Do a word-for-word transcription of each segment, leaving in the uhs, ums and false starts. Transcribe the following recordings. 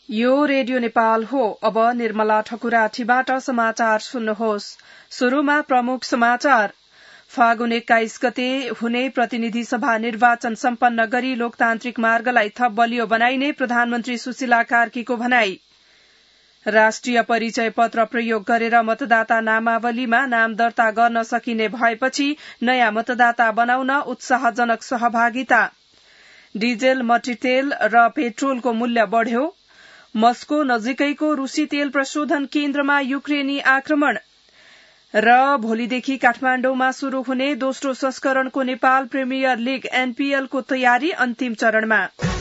यो रेडियो नेपाल हो। अब निर्मला ठकुराठीबाट समाचार सुन्नुहोस्। शुरूमा प्रमुख समाचार। फागुन एक्काइस गते हुने प्रतिनिधि सभा निर्वाचन सम्पन्न गरी लोकतान्त्रिक मार्गलाई थप बलियो बनाइने प्रधानमन्त्री सुशीला कार्कीको भनाई। राष्ट्रिय परिचय पत्र प्रयोग गरेर मतदाता नामावलीमा नाम दर्ता गर्न सकिने भएपछि नयाँ मतदाता बनाउन उत्साहजनक सहभागिता। डिजेल, मट्टीतेल र पेट्रोलको मूल्य बढ़्यो। मस्को नजिकैको रूसी तेल प्रशोधन केन्द्रमा युक्रेनी आक्रमण र भोलिदेखि काठमाण्डुमा शुरू हुने दोस्रो संस्करणको नेपाल प्रिमियर लीग एनपीएल को तयारी अन्तिम चरणमा।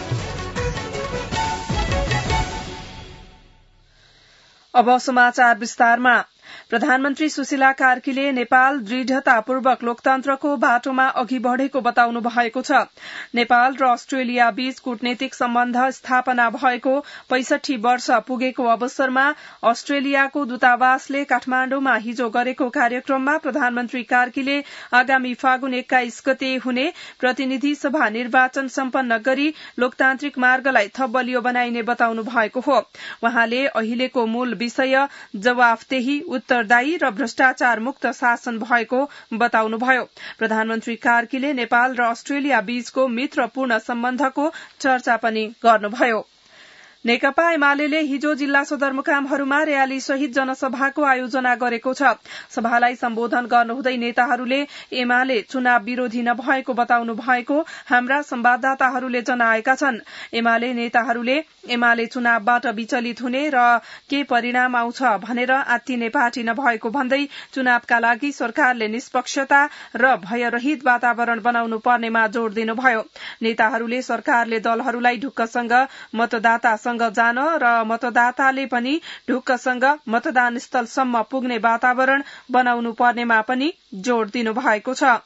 अब समाचार विस्तारमा। प्रधानमन्त्री सुशीला कार्कीले नेपाल दृढ़तापूर्वक लोकतन्त्रको बाटोमा अघि बढ़ेको बताउनु भएको छ। नेपाल र अस्ट्रेलिया बीच कूटनीतिक सम्बन्ध स्थापना भएको पैंसठी वर्ष पुगेको अवसरमा अस्ट्रेलियाको दूतावासले काठमाण्डुमा हिजो गरेको कार्यक्रममा प्रधानमन्त्री कार्कीले आगामी फागुन एक्काइस गते हुने प्रतिनिधि सभा निर्वाचन सम्पन्न गरी लोकतान्त्रिक मार्गलाई थप बलियो बनाइने बताउनु भएको हो। वहाँले अहिलेको मूल विषय जवाफदेही, उत्तरदायी र भ्रष्टाचार मुक्त शासन भएको बताउनुभयो। प्रधानमन्त्री कार्कीले नेपाल र अस्ट्रेलिया बीचको मित्रपूर्ण सम्बन्धको चर्चा पनि गर्नुभयो। नेकपा एमाले हिजो जिल्ला सदरमुकामहरूमा रयाली सहित जनसभाको आयोजना गरेको छ। सभालाई सम्बोधन गर्नुहुँदै नेताहरूले एमाले चुनाव विरोधी नभएको बताउनु भएको हाम्रा संवाददाताहरूले जनाएका छन्। एमाले नेताहरूले एमाले चुनावबाट विचलित हुने र के परिणाम आउँछ भनेर आत्तिने पार्टी नभएको भन्दै चुनावका लागि सरकारले निष्पक्षता र भयरहित वातावरण बनाउनु पर्नेमा जोड़ दिनुभयो। नेताहरूले सरकारले दलहरूलाई ढुक्कसँग मतदाता जान र मतदाताले पनि ढुक्कसँग मतदान स्थलसम्म पुग्ने वातावरण बनाउनु पर्नेमा पनि जोड़ दिनु भएको छ।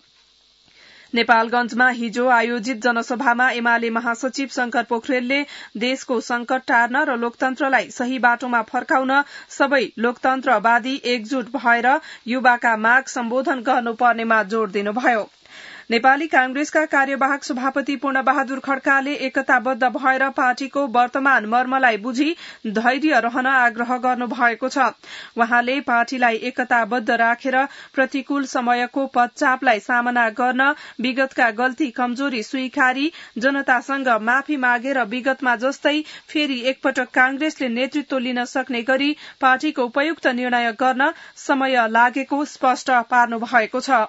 नेपालगंजमा हिजो आयोजित जनसभामा एमाले महासचिव शंकर पोखरेलले देशको संकट टार्न र लोकतन्त्रलाई सही बाटोमा फर्काउन सबै लोकतन्त्रवादी एकजुट भएर युवाका माग सम्बोधन गर्नुपर्नेमा जोड़ दिनुभयो। नेपाली कांग्रेसका कार्यवाहक सभापति पूर्ण बहादुर खड्काले एकताबद्ध भएर पार्टीको वर्तमान मर्मलाई बुझी धैर्य रहन आग्रह गर्नु भएको छ। वहाँले पार्टीलाई एकताबद्ध राखेर प्रतिकूल समयको पदचापलाई सामना गर्न विगतका गल्ती कमजोरी स्वीकारी जनतासँग माफी मागेर विगतमा जस्तै फेरि एकपटक कांग्रेसले नेतृत्व लिन सक्ने गरी पार्टीको उपयुक्त निर्णय गर्न समय लागेको स्पष्ट पार्नु भएको छ।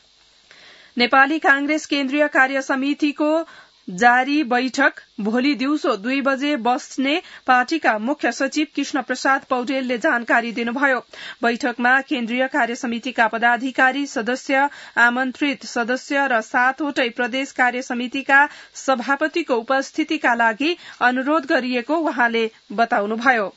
नेपाली कांग्रेस केन्द्रीय कार्य समितिको जारी बैठक भोलि दिउँसो दुई बजे बस्ने पार्टीका मुख्य सचिव कृष्ण प्रसाद पौडेलले जानकारी दिनुभयो। बैठकमा केन्द्रीय कार्य समितिका पदाधिकारी, सदस्य, आमन्त्रित सदस्य र सातवटै प्रदेश कार्य समितिका सभापतिको उपस्थितिका लागि अनुरोध गरिएको वहाँले बताउनुभयो।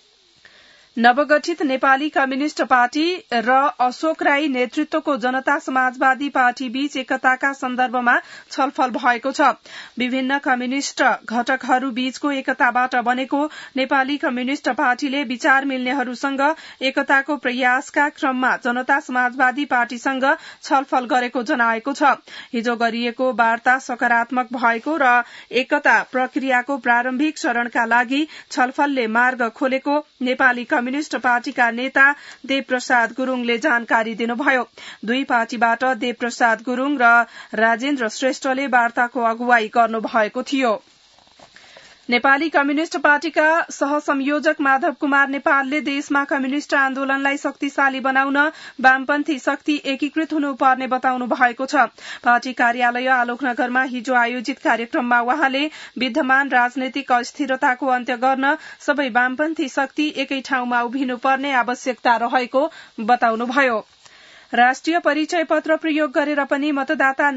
नवगठित नेपाली कम्युनिष्ट पार्टी र अशोक राई नेतृत्वको जनता समाजवादी पार्टी बीच एकताका सन्दर्भमा छलफल भएको छ। विभिन्न कम्युनिष्ट घटकहरू बीचको एकताबाट बनेको नेपाली कम्युनिष्ट पार्टीले विचार मिल्नेहरूसँग एकताको प्रयासका क्रममा जनता समाजवादी पार्टीसँग छलफल गरेको जनाएको छ। हिजो गरिएको वार्ता सकारात्मक भएको र एकता प्रक्रियाको प्रारम्भिक चरणका लागि छलफलले मार्ग खोलेको नेपाली कम्युनिष्ट पार्टीका नेता देव प्रसाद गुरूङले जानकारी दिनुभयो। दुई पार्टीबाट देव प्रसाद गुरूङ र राजेन्द्र श्रेष्ठले वार्ताको अगुवाई गर्नुभएको थियो। नेपाली कम्युनिष्ट पार्टीका सहसंयोजक माधव कुमार नेपालले देशमा कम्युनिष्ट आन्दोलनलाई शक्तिशाली बनाउन वामपन्थी शक्ति एकीकृत हुनुपर्ने बताउनु भएको छ। पार्टी कार्यालय आलोकनगरमा हिजो आयोजित कार्यक्रममा वहाँले विद्यमान राजनैतिक अस्थिरताको अन्त्य गर्न सबै वामपन्थी शक्ति एकै ठाउँमा उभिनुपर्ने आवश्यकता रहेको बताउनुभयो। राष्ट्रिय परिचय पत्र प्रयोग गरेर पनि मतदाता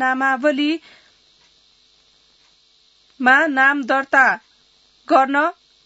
नामावलीमा नाम दर्ता गर्न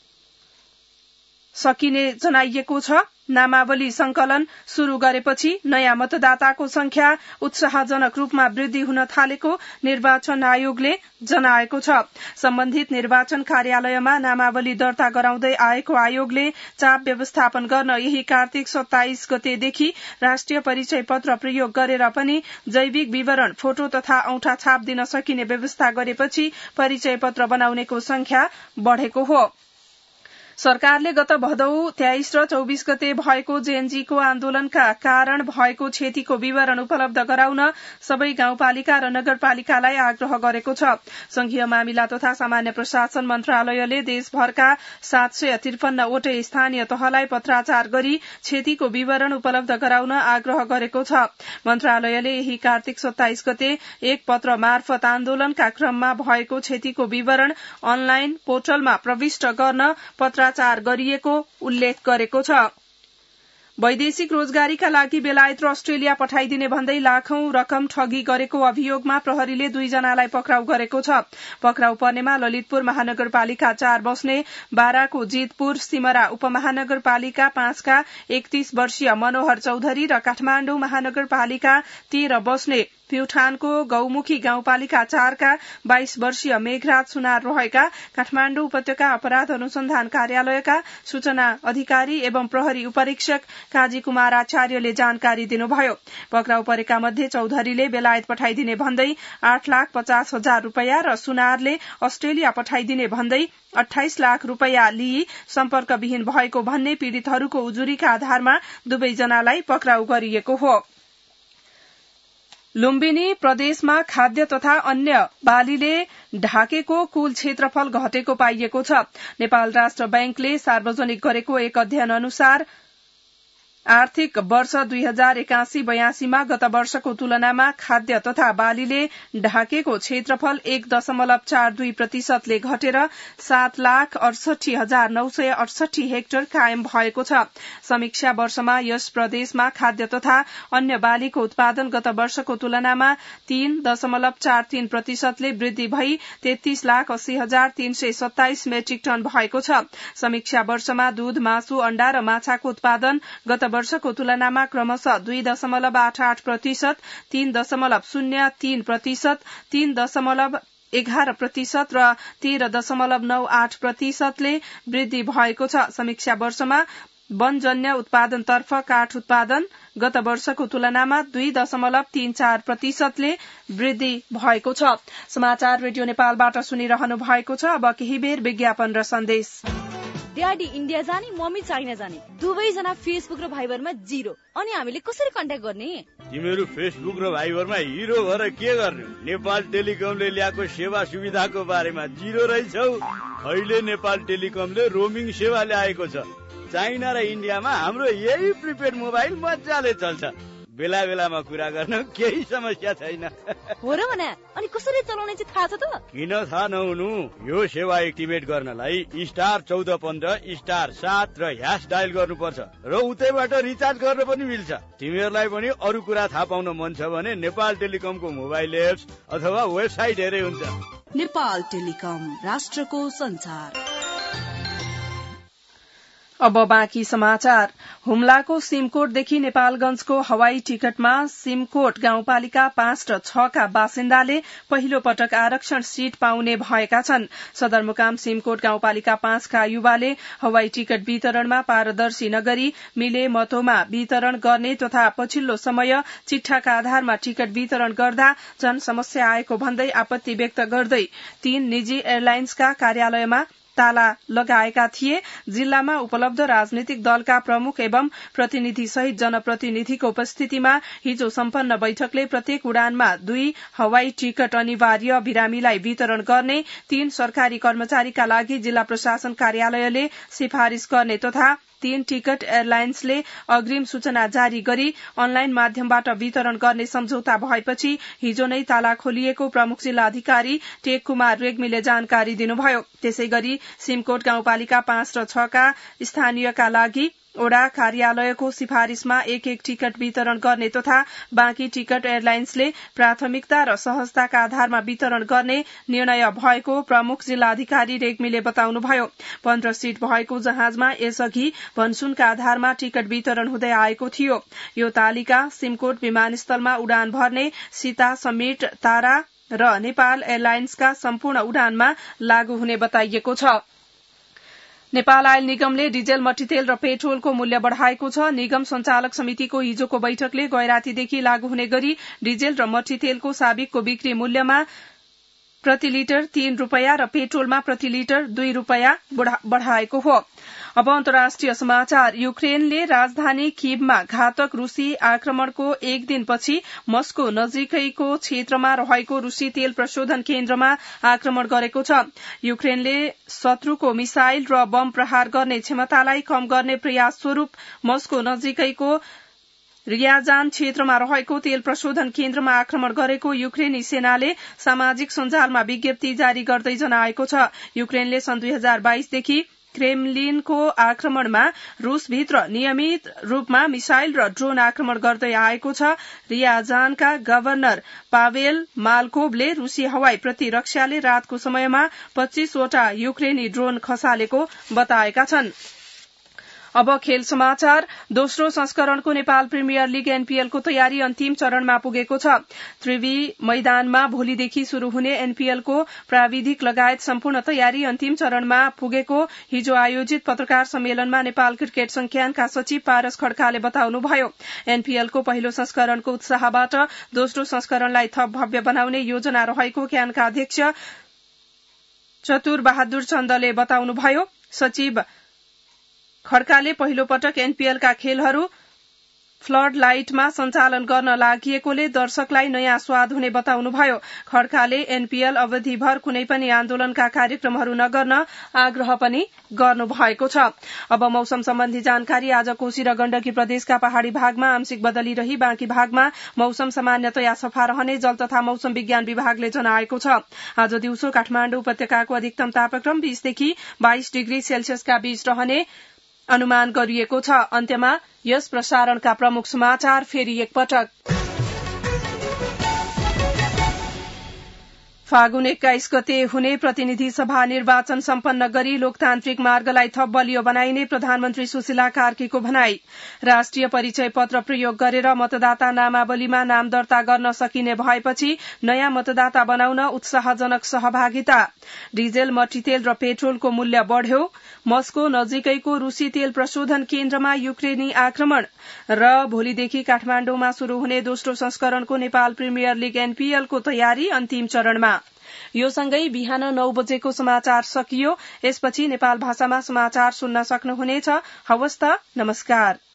सकिने जनाइएको छ। नामावली संकलन शुरू गरेपछि नयाँ मतदाताको संख्या उत्साहजनक रूपमा वृद्धि हुन थालेको निर्वाचन आयोगले जनाएको छ। सम्बन्धित निर्वाचन कार्यालयमा नामावली दर्ता गराउँदै आएको आयोगले चाप व्यवस्थापन गर्न यही कार्तिक सत्ताइस गतेदेखि राष्ट्रिय परिचय पत्र प्रयोग गरेर पनि जैविक विवरण, फोटो तथा औंठा छाप दिन सकिने व्यवस्था गरेपछि परिचय पत्र बनाउनेको संख्या बढ़ेको हो। सरकारले गत भदौ तेइस र चौबीस गते भएको जेएनजीको आन्दोलनका कारण भएको क्षतिको विवरण उपलब्ध गराउन सबै गाउँपालिका र नगरपालिकालाई आग्रह गरेको छ। संघीय मामिला तथा सामान्य प्रशासन मन्त्रालयले देशभरका सात सय त्रिपन्नवटै स्थानीय तहलाई पत्राचार गरी क्षतिको विवरण उपलब्ध गराउन आग्रह गरेको छ। मन्त्रालयले यही कार्तिक सत्ताइस गते एक पत्र मार्फत आन्दोलनका क्रममा भएको क्षतिको विवरण अनलाइन पोर्टलमा प्रविष्ट गर्न पत्राचार गरिएको उल्लेख गरेको छ। वैदेशिक रोजगारीका लागि बेलायत र अस्ट्रेलिया पठाइदिने भन्दै लाखौं रकम ठगी गरेको अभियोगमा प्रहरीले दुईजनालाई पक्राउ गरेको छ। पक्राउ पर्नेमा ललितपुर महानगरपालिका चार बस्ने बाराको जितपुर सिमरा उपमहानगरपालिका पाँचका एकतीस वर्षीय मनोहर चौधरी र काठमाण्डु महानगरपालिका तेह्र बस्ने प्युठानको गौमुखी गाउँपालिका चारका बाइस वर्षीय मेघराज सुनार रहेका काठमाण्डु उपत्यका अपराध अनुसन्धान कार्यालयका सूचना अधिकारी एवं प्रहरी उपरीक्षक काजी कुमार आचार्यले जानकारी दिनुभयो। पक्राउ परेका मध्ये चौधरीले बेलायत पठाइदिने भन्दै आठ लाख पचास हजार रूपियाँ र सुनारले अस्ट्रेलिया पठाइदिने भन्दै अठाइस लाख रूपियाँ लिई सम्पर्कविहीन भएको भन्ने पीड़ितहरूको उजुरीका आधारमा दुवैजनालाई पक्राउ गरिएको हो। लुम्बिनी प्रदेशमा खाद्य तथा अन्य बालीले ढाकेको कुल क्षेत्रफल घटेको पाइएको छ। नेपाल राष्ट्र बैंकले सार्वजनिक गरेको एक अध्ययन अनुसार आर्थिक वर्ष दुई हजार एकासी बयासीमा गत वर्षको तुलनामा खाद्य तथा बालीले ढाकेको क्षेत्रफल एक दशमलव चार दुई प्रतिशतले घटेर सात लाख अडसठी हजार नौ सय अडसठी हेक्टर कायम भएको छ। समीक्षा वर्षमा यस प्रदेशमा खाद्य तथा अन्य बालीको उत्पादन गत वर्षको तुलनामा तीन दशमलव चार तीन प्रतिशतले वृद्धि भई तेत्तीस लाख अस्सी हजार तीन सय सत्ताइस मेट्रिक टन भएको छ। समीक्षा वर्षमा दूध, मासु, अण्डा र माछाको उत्पादन गत वर्षको तुलनामा क्रमशः दुई दशमलव आठ आठ प्रतिशत, तीन दशमलव शून्य तीन प्रतिशत, तीन दशमलव एघार प्रतिशत र तेह्र दशमलव नौ आठ प्रतिशतले वृद्धि भएको छ। समीक्षा वर्षमा वनजन्य उत्पादनतर्फ काठ उत्पादन गत वर्षको तुलनामा दुई दशमलव तीन चार प्रतिशतले वृद्धि भएको छ। समाचार रेडियो नेपालबाट सुनिरहनु भएको छ। अब केही बेर विज्ञापन र सन्देश। ड्याडी इन्डिया जाने, मम्मी चाइना जाने, दुवैजना फेसबुक र भाइबरमा जिरो। अनि हामीले कसरी कन्ट्याक्ट गर्ने? तिमीहरू फेसबुक र भाइबरमा हिरो भएर के गर्ने? नेपाल टेलिकमले ल्याएको सेवा सुविधाको बारेमा जिरो रहेछौ। अहिले नेपाल टेलिकमले रोमिङ सेवा ल्याएको छ। चाइना र इन्डियामा हाम्रो यही प्रिपेड मोबाइल मजाले चल्छ। बेला बेलामा कुरा गर्न केही समस्या छैन। हो र भने अनि कसरी चलाउने चाहिँ थाहा छ त? किन थाहा नहुनु? यो सेवा एक्टिभेट गर्नलाई स्टार चौध पन्ध्र स्टार सात र ह्यास डायल गर्नुपर्छ र उतैबाट रिचार्ज गर्न पनि मिल्छ। तिमीहरूलाई पनि अरू कुरा थाहा पाउन मन छ भने नेपाल टेलिकमको मोबाइल एप्स अथवा वेबसाइट हेरे हुन्छ। नेपाल टेलिकम, राष्ट्रको संचार। अब बाँकी समाचार। हुम्लाको सिमकोटदेखि नेपालगंजको हवाई टिकटमा सिमकोट गाउँपालिका पाँच र छका बासिन्दाले पहिलो पटक आरक्षण सीट पाउने भएका छन्। सदरमुकाम सिमकोट गाउँपालिका पाँचका युवाले हवाई टिकट वितरणमा पारदर्शी नगरी मिले मतोमा वितरण गर्ने तथा पछिल्लो समय चिट्ठाका आधारमा टिकट वितरण गर्दा जन समस्या आएको भन्दै आपत्ति व्यक्त गर्दै तीन निजी एयरलाइन्सका कार्यालयमा ताला लगाएका थिए। जिल्लामा उपलब्ध राजनीतिक दलका प्रमुख एवं प्रतिनिधि सहित जनप्रतिनिधिको उपस्थितिमा हिजो सम्पन्न बैठकले प्रत्येक उडानमा दुई हवाई टिकट अनिवार्य बिरामीलाई वितरण गर्ने, तीन सरकारी कर्मचारीका लागि जिल्ला प्रशासन कार्यालयले सिफारिश गर्ने तथा तीन टिकट एयरलाइन्सले अग्रिम सूचना जारी गरी अनलाइन माध्यमबाट वितरण गर्ने सम्झौता भएपछि हिजो नै ताला खोलिएको प्रमुख जिल्ला अधिकारी टेक कुमार रेग्मीले जानकारी दिनुभयो। त्यसै गरी सिमकोट गाउँपालिका पाँच र छका स्थानीयका लागि ओडा कार्यालयको सिफारिशमा एक एक टिकट वितरण गर्ने तथा बाँकी टिकट एयरलाइन्सले प्राथमिकता र सहजताका आधारमा वितरण गर्ने निर्णय भएको प्रमुख जिल्ला अधिकारी रेग्मीले बताउनुभयो। पन्ध्र सीट भएको जहाजमा यसअघि भन्सुनका आधारमा टिकट वितरण हुँदै आएको थियो। यो तालिका सिमकोट विमानस्थलमा उडान भर्ने सीता, समीट, तारा र नेपाल एयरलाइन्सका सम्पूर्ण उडानमा लागू हुने बताइएको छ। नेपाल आयल निगमले डिजेल, मट्टीतेल र पेट्रोलको मूल्य बढ़ाएको छ। निगम संचालक समितिको हिजोको बैठकले गैरातीदेखि लागू हुने गरी डिजेल र मट्टीतेलको साबिकको बिक्री मूल्यमा प्रति लिटर तीन रूपियाँ र पेट्रोलमा प्रति लिटर दुई रूपियाँ बढ़ाएको हो। अब अन्तर्राष्ट्रिय समाचार। युक्रेनले राजधानी कीवमा घातक रूसी आक्रमणको एक दिनपछि मस्को नजिकैको क्षेत्रमा रहेको रूसी तेल प्रशोधन केन्द्रमा आक्रमण गरेको छ। युक्रेनले शत्रुको मिसाइल र बम प्रहार गर्ने क्षमतालाई कम गर्ने प्रयास स्वरूप मस्को नजिकैको रियाजान क्षेत्रमा रहेको तेल प्रशोधन केन्द्रमा आक्रमण गरेको युक्रेनी सेनाले सामाजिक सञ्जालमा विज्ञप्ति जारी गर्दै जनाएको छ। युक्रेनले सन् दुई हजार बाइसदेखि क्रेमलिनको आक्रमणमा रूसभित्र नियमित रूपमा मिसाइल र ड्रोन आक्रमण गर्दै आएको छ। रियाजानका गभर्नर पावेल माल्कोभले रूसी हवाई प्रतिरक्षाले रातको समयमा पच्चीसवटा युक्रेनी ड्रोन खसालेको बताएका छन्। अब खेल समाचार। दोस्रो संस्करणको नेपाल प्रिमियर लीग एनपीएल को तयारी अन्तिम चरणमा पुगेको छ। त्रिवी मैदानमा भोलिदेखि शुरू हुने एनपीएल को प्राविधिक लगायत सम्पूर्ण तयारी अन्तिम चरणमा पुगेको हिजो आयोजित पत्रकार सम्मेलनमा नेपाल क्रिकेट संघ्यानका सचिव पारस खड्काले बताउनुभयो। एनपीएल को पहिलो संस्करणको उत्साहबाट दोस्रो संस्करणलाई थप भव्य बनाउने योजना रहेको क्यानका अध्यक्ष चतुर बहादुर चन्दले बताउनुभयो। सचिव खड्काले पहिलो पटक एनपीएल का खेलहरू फ्लड लाइटमा सञ्चालन गर्न लागिएकोले दर्शकलाई नयाँ स्वाद हुने बताउनुभयो। खड्काले एनपीएल अवधिभर कुनै पनि आन्दोलनका कार्यक्रमहरू नगर्न आग्रह पनि गर्नुभएको छ। अब मौसम सम्बन्धी जानकारी। आज कोशी र गण्डकी प्रदेशका पहाड़ी भागमा आंशिक बदली रही बाँकी भागमा मौसम सामान्यतया सफा रहने जल तथा मौसम विज्ञान विभागले जनाएको छ। आज दिउँसो काठमाडौँ उपत्यकाको अधिकतम तापक्रम बीसदेखि बाइस डिग्री सेल्सियसका बीच रहने अनुमान गरिएको छ। अन्त्यमा यस प्रसारणका प्रमुख समाचार फेरि एकपटक। फागुन एक्काइस गते हुने प्रतिनिधि सभा निर्वाचन सम्पन्न गरी लोकतान्त्रिक मार्गलाई थप बलियो बनाइने प्रधानमन्त्री सुशीला कार्कीको भनाई। राष्ट्रिय परिचय पत्र प्रयोग गरेर मतदाता नामावलीमा नाम दर्ता गर्न सकिने भएपछि नयाँ मतदाता बनाउन उत्साहजनक सहभागिता। डिजेल, मट्टीतेल र पेट्रोलको मूल्य बढ़्यो। मस्को नजिकैको रूसी तेल प्रशोधन केन्द्रमा युक्रेनी आक्रमण र भोलिदेखि काठमाण्डुमा शुरू हुने दोस्रो संस्करणको नेपाल प्रिमियर लीग एनपीएल को तयारी अन्तिम चरणमा। यो सँगै बिहान नौ बजेको समाचार सकियो। यसपछि नेपाल भाषामा समाचार सुन्न सक्नुहुनेछ। हवस् त, नमस्कार।